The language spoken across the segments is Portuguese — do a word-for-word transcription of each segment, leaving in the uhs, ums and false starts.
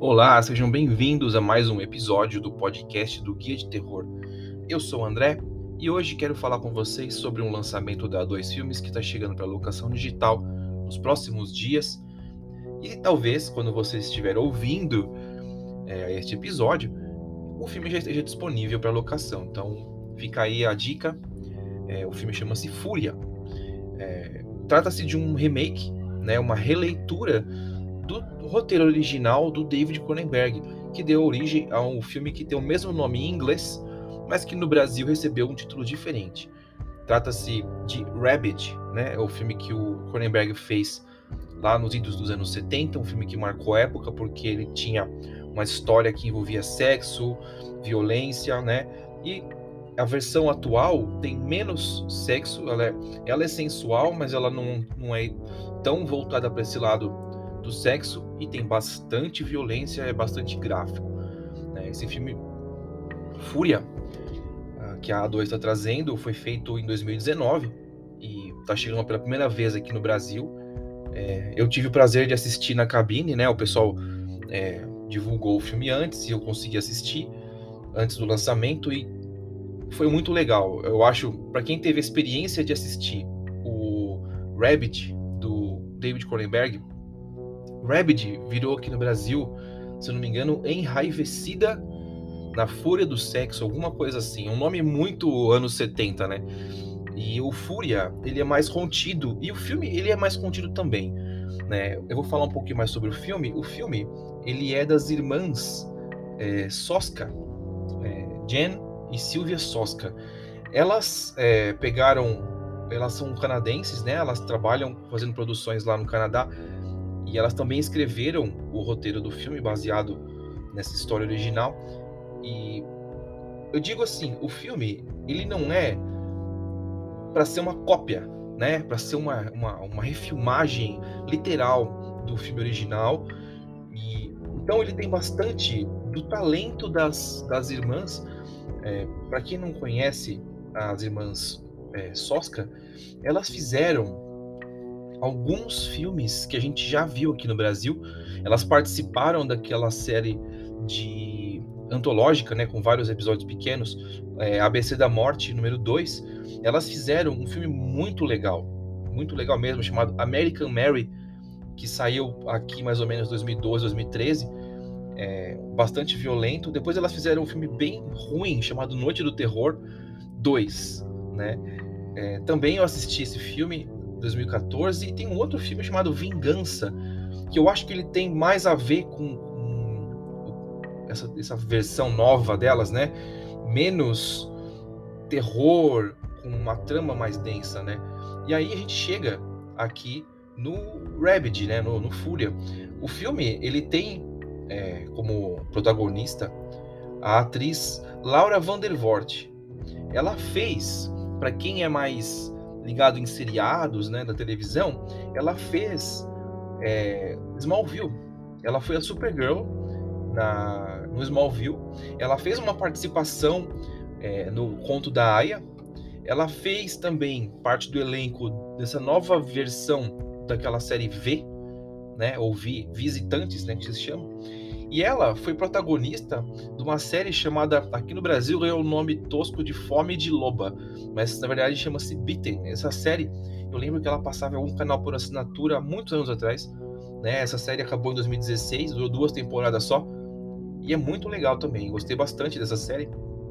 Olá, sejam bem-vindos a mais um episódio do podcast do Guia de Terror. Eu sou o André e hoje quero falar com vocês sobre um lançamento da Dois Filmes que está chegando para locação digital nos próximos dias. E talvez, quando você estiver ouvindo é, este episódio, o filme já esteja disponível para locação. Então fica aí a dica. É, o filme chama-se Fúria. É, trata-se de um remake, né, uma releitura do roteiro original do David Cronenberg, que deu origem a um filme que tem o mesmo nome em inglês, mas que no Brasil recebeu um título diferente. Trata-se de Rabid, né? É o filme que o Cronenberg fez lá nos idos dos anos setenta, um filme que marcou época porque ele tinha uma história que envolvia sexo, violência, né? E a versão atual tem menos sexo, ela é, ela é sensual, mas ela não, não é tão voltada para esse lado do sexo e tem bastante violência, é bastante gráfico. Né? Esse filme Fúria, que a A dois está trazendo, foi feito em dois mil e dezenove e está chegando pela primeira vez aqui no Brasil. É, eu tive o prazer de assistir na cabine, né? O pessoal é, divulgou o filme antes e eu consegui assistir antes do lançamento e foi muito legal. Eu acho, para quem teve a experiência de assistir o Rabid do David Cronenberg, Rabid virou aqui no Brasil, se eu não me engano, Enraivecida na Fúria do Sexo, alguma coisa assim. Um nome muito anos setenta, né? E o Fúria, ele é mais contido, e o filme, ele é mais contido também, né? Eu vou falar um pouquinho mais sobre o filme. O filme, ele é das irmãs é, Soska, é, Jen e Sylvia Soska. Elas é, pegaram, elas são canadenses, né? Elas trabalham fazendo produções lá no Canadá, e elas também escreveram o roteiro do filme baseado nessa história original. E eu digo assim, o filme, ele não é para ser uma cópia, né? Para ser uma, uma, uma refilmagem literal do filme original. E então ele tem bastante do talento das, das irmãs. É, para quem não conhece as irmãs é, Soska, elas fizeram alguns filmes que a gente já viu aqui no Brasil. Elas participaram daquela série de antológica, né, com vários episódios pequenos, é, A B C da Morte, número dois. Elas fizeram um filme muito legal, muito legal mesmo, chamado American Mary, que saiu aqui mais ou menos dois mil e doze, dois mil e treze, é, bastante violento. Depois elas fizeram um filme bem ruim, chamado Noite do Terror dois, né? É, também eu assisti esse filme dois mil e quatorze, e tem um outro filme chamado Vingança, que eu acho que ele tem mais a ver com, com essa, essa versão nova delas, né? Menos terror, com uma trama mais densa, né? E aí a gente chega aqui no Rabid, né? No, no Fúria. O filme, ele tem é, como protagonista a atriz Laura Vandervoort. Ela fez, para quem é mais ligado em seriados, né, da televisão, ela fez é, Smallville. Ela foi a Supergirl na, no Smallville. Ela fez uma participação é, no Conto da Aia. Ela fez também parte do elenco dessa nova versão daquela série V, né, ou Vi, Visitantes, né, que se chama. E ela foi protagonista de uma série chamada, aqui no Brasil ganhou o nome tosco de Fome de Loba, mas na verdade chama-se Bitten. Essa série, eu lembro que ela passava em algum canal por assinatura há muitos anos atrás, né? Essa série acabou em dois mil e dezesseis, durou duas temporadas só, e é muito legal também, gostei bastante dessa série.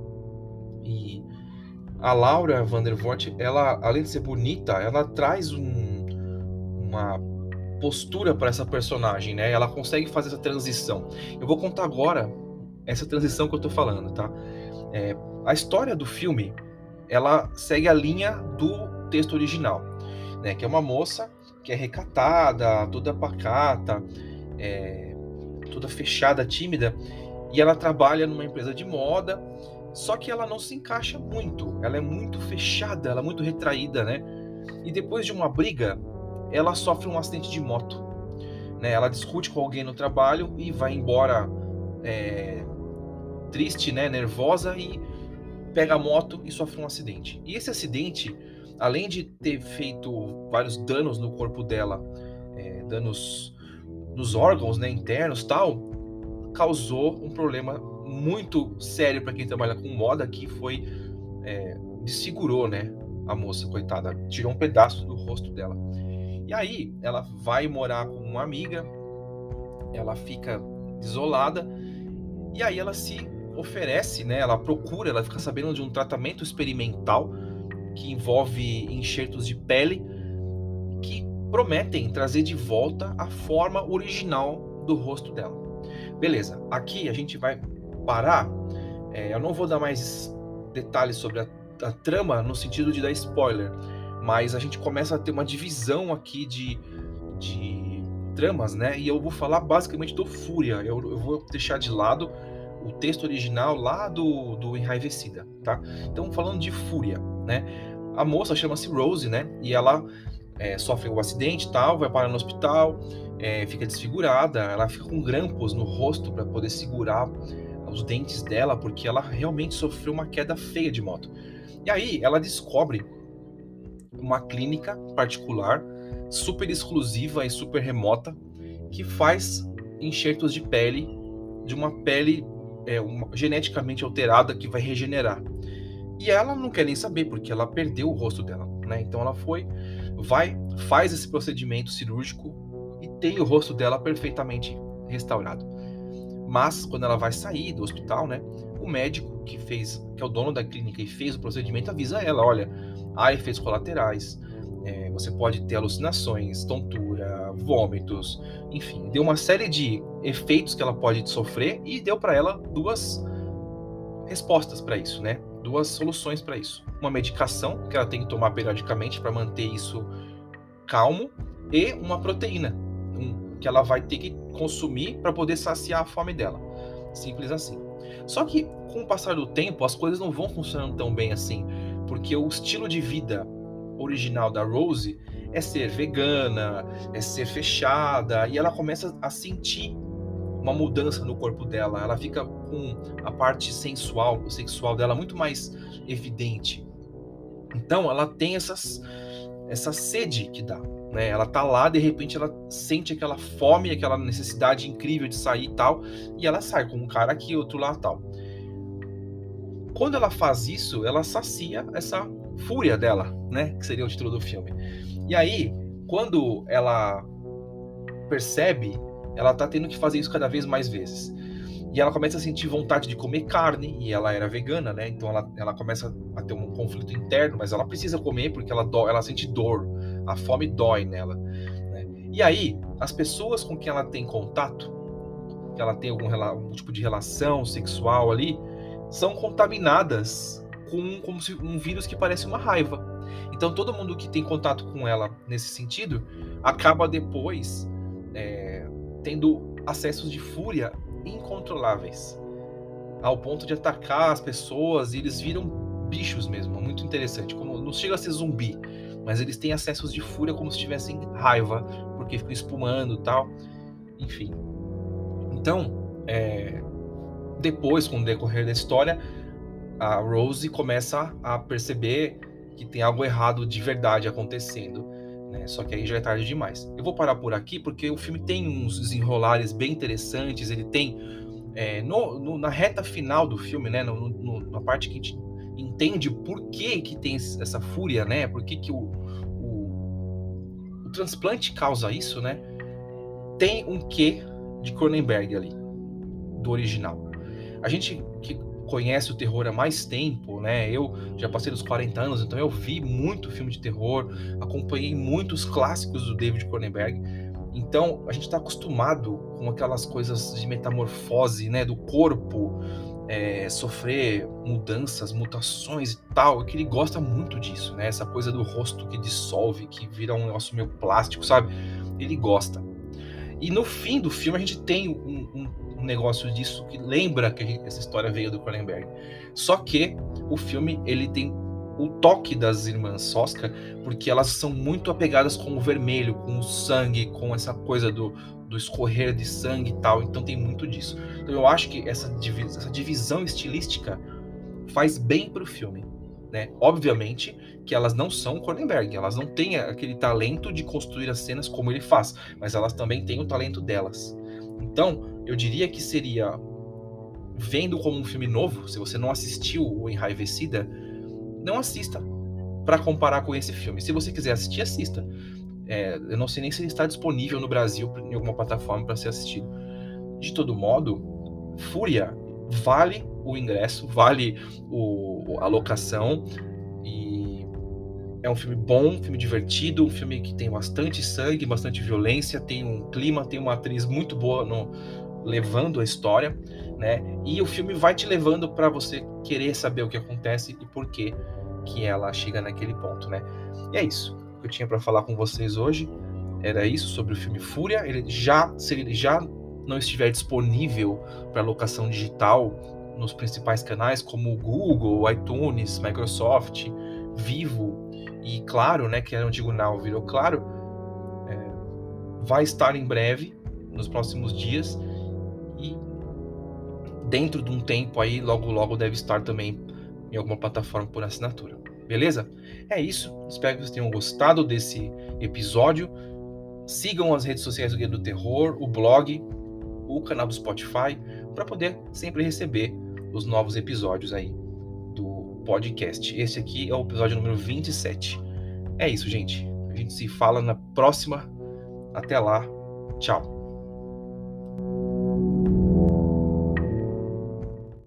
E a Laura Vandervoort, ela, além de ser bonita, ela traz um, uma postura para essa personagem, né? Ela consegue fazer essa transição. Eu vou contar agora essa transição que eu tô falando, tá? É, a história do filme, ela segue a linha do texto original, né? Que é uma moça que é recatada, toda pacata, é, toda fechada, tímida, e ela trabalha numa empresa de moda, só que ela não se encaixa muito, ela é muito fechada, ela é muito retraída, né? E depois de uma briga, ela sofre um acidente de moto, né? Ela discute com alguém no trabalho e vai embora é, triste, né? Nervosa, e pega a moto e sofre um acidente. E esse acidente, além de ter feito vários danos no corpo dela, é, danos nos órgãos, né, internos, tal, causou um problema muito sério para quem trabalha com moda, que foi, é, desfigurou, né, a moça, coitada, tirou um pedaço do rosto dela. E aí ela vai morar com uma amiga, ela fica isolada, e aí ela se oferece, né, ela procura, ela fica sabendo de um tratamento experimental que envolve enxertos de pele que prometem trazer de volta a forma original do rosto dela. Beleza, aqui a gente vai parar, é, eu não vou dar mais detalhes sobre a, a trama no sentido de dar spoiler, mas a gente começa a ter uma divisão aqui de, de tramas, né? E eu vou falar basicamente do Fúria, eu, eu vou deixar de lado o texto original lá do, do Enraivecida, tá? Então, falando de Fúria, né? A moça chama-se Rose, né? E ela é, sofre um acidente e tal, vai parar no hospital, é, fica desfigurada, ela fica com grampos no rosto para poder segurar os dentes dela, porque ela realmente sofreu uma queda feia de moto. E aí ela descobre uma clínica particular, super exclusiva e super remota, que faz enxertos de pele, de uma pele é, uma, geneticamente alterada que vai regenerar. E ela não quer nem saber, porque ela perdeu o rosto dela, né? Então ela foi, vai, faz esse procedimento cirúrgico e tem o rosto dela perfeitamente restaurado. Mas quando ela vai sair do hospital, né, o médico que fez, que é o dono da clínica e fez o procedimento, avisa ela, olha, há efeitos colaterais, é, você pode ter alucinações, tontura, vômitos, enfim, deu uma série de efeitos que ela pode sofrer e deu para ela duas respostas para isso, né? Duas soluções para isso. Uma medicação que ela tem que tomar periodicamente para manter isso calmo e uma proteína um, que ela vai ter que consumir para poder saciar a fome dela. Simples assim. Só que com o passar do tempo as coisas não vão funcionando tão bem assim, porque o estilo de vida original da Rose é ser vegana, é ser fechada, e ela começa a sentir uma mudança no corpo dela, ela fica com a parte sensual, sexual dela muito mais evidente. Então ela tem essas, essa sede que dá, né? Ela tá lá, de repente ela sente aquela fome, aquela necessidade incrível de sair e tal, e ela sai com um cara aqui, outro lá tal. Quando ela faz isso, ela sacia essa fúria dela, né? Que seria o título do filme. E aí, quando ela percebe, ela tá tendo que fazer isso cada vez mais vezes. E ela começa a sentir vontade de comer carne, e ela era vegana, né? Então ela, ela começa a ter um conflito interno, mas ela precisa comer porque ela, do, ela sente dor, a fome dói nela, né? E aí, as pessoas com quem ela tem contato, que ela tem algum, algum tipo de relação sexual ali, são contaminadas com como se, um vírus que parece uma raiva. Então todo mundo que tem contato com ela nesse sentido, acaba depois é, tendo acessos de fúria incontroláveis, ao ponto de atacar as pessoas, e eles viram bichos mesmo, muito interessante, como não chega a ser zumbi, mas eles têm acessos de fúria como se tivessem raiva, porque ficam espumando e tal, enfim. Então, é, depois, com o decorrer da história, a Rose começa a perceber que tem algo errado de verdade acontecendo, né? Só que aí já é tarde demais. Eu vou parar por aqui porque o filme tem uns desenrolares bem interessantes, ele tem, é, no, no, na reta final do filme, né, no, no, na parte que a gente entende o porquê que tem essa fúria, né, por que que o, o, o transplante causa isso, né, tem um quê de Cronenberg ali, do original. A gente que conhece o terror há mais tempo, né? Eu já passei dos quarenta anos, então eu vi muito filme de terror, acompanhei muitos clássicos do David Cronenberg. Então a gente está acostumado com aquelas coisas de metamorfose, né? Do corpo é, sofrer mudanças, mutações e tal, e que ele gosta muito disso, né? Essa coisa do rosto que dissolve, que vira um negócio meio plástico, sabe? Ele gosta. E no fim do filme a gente tem um, um um negócio disso que lembra que essa história veio do Cronenberg. Só que o filme ele tem o toque das irmãs Soska, porque elas são muito apegadas com o vermelho, com o sangue, com essa coisa do, do escorrer de sangue e tal. Então tem muito disso. Então eu acho que essa, divis, essa divisão estilística faz bem pro filme, né? Obviamente que elas não são Cronenberg, elas não têm aquele talento de construir as cenas como ele faz, mas elas também têm o talento delas. Então, eu diria que seria, vendo como um filme novo, se você não assistiu o Enraivecida, não assista para comparar com esse filme. Se você quiser assistir, assista. É, eu não sei nem se ele está disponível no Brasil em alguma plataforma para ser assistido. De todo modo, Fúria vale o ingresso, vale o, a locação, e é um filme bom, um filme divertido, um filme que tem bastante sangue, bastante violência, tem um clima, tem uma atriz muito boa no, levando a história, né? E o filme vai te levando para você querer saber o que acontece e por que que ela chega naquele ponto, né? E é isso que eu tinha para falar com vocês hoje. Era isso sobre o filme Fúria. Ele já, se ele já não estiver disponível para locação digital nos principais canais como o Google, iTunes, Microsoft, Vivo e Claro, né, que era o antigo Now, virou Claro, é, vai estar em breve, nos próximos dias, e dentro de um tempo aí, logo logo deve estar também em alguma plataforma por assinatura. Beleza? É isso. Espero que vocês tenham gostado desse episódio. Sigam as redes sociais do Guia do Terror, o blog, o canal do Spotify, para poder sempre receber os novos episódios aí do podcast. Esse aqui é o episódio número vinte e sete. É isso, gente. A gente se fala na próxima. Até lá. Tchau.